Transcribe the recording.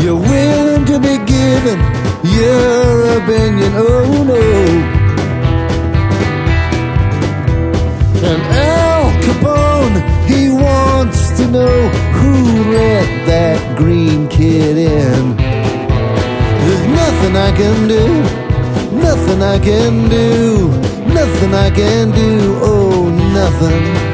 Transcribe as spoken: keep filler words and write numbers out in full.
You're willing to be given your opinion, oh no. And Al Capone, he wants to know who let that green kid in. There's nothing I can do, nothing I can do, nothing I can do, oh nothing.